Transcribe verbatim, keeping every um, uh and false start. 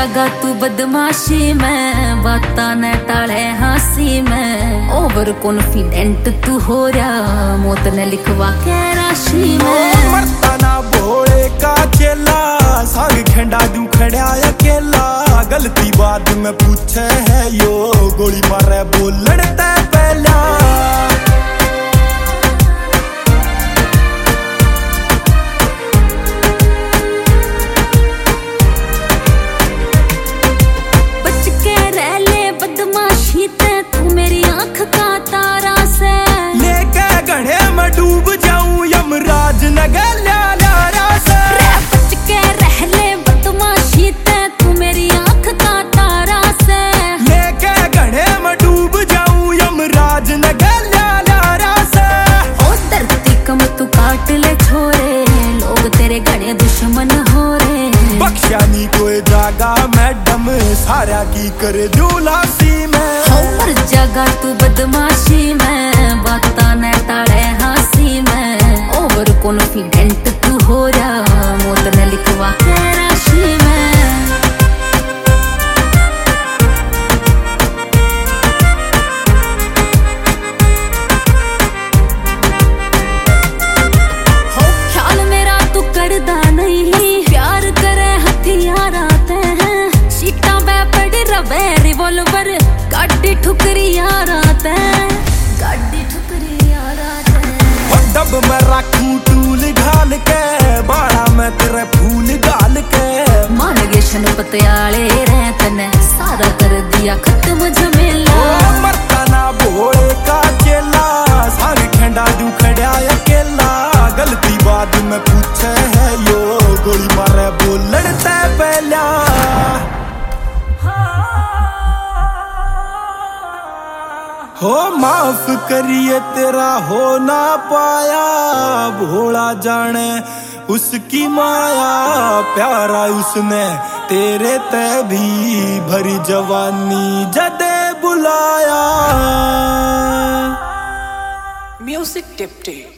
जागा तू बदमाशी में, बाता न टाले हंसी में। ओवर कॉन्फिडेंट तू हो रहा, मौत ने लिखवा के राशि में। मरता ना भोले का चेला, साग खेंडा दू खड़ा अकेला। गलती बाद में पूछे है यो, गोली मारे बोलन ते पहला। यमराज नगर ल्यारा से बच के रह ले बदमाशी ते, तू मेरी आँख का तारा से। लेके गढ़े में डूब जाऊं यमराज नगर ल्यारा से। ओ धरती कम तू काट ले छोरे, लोग तेरे गढ़े दुश्मन हो रे। बख्शा नी कोई जागा मैडम, सारा की करे जुलासी में। हो मर जागा तू बदमाशी में, बाता न टाले हंसी में। ओवर कॉन्फिडेंट तू हो रहा, मौत ने लिखवा के राशि में। हो ख्याल मेरा तू करदा नहीं, प्यार करे हथियार आते हैं। सीटा पे पड़ रवे रिवॉल्वर, गाड़ी ठुकरी यार आते हैं। गाड़ी ठुकरी यार आते हैं। डब में रखूं टूल घाल के, बाड़ा में तेरे फूल डाल के। मान गए शन पतियाले रहत ने, सारा कर दिया खत्म झमेला। ओ मरता ना भोले का चेला, साग खेंडा दू खड़ा अकेला। गलती बाद में पूछे है यो, गोली मारे बोलन ते पहला। हो माफ करिए तेरा हो ना पाया, भोला जाने उसकी माया। प्यारा उसने तेरे ते भी, भरी जवानी जदे बुलाया। म्यूजिक टिप्टी।